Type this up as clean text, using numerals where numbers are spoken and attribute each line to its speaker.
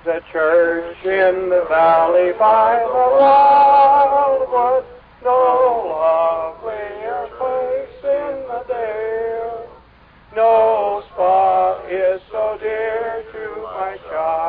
Speaker 1: The church in the valley by the wildwood, no lovelier place in the dale. No spot is so dear to my child.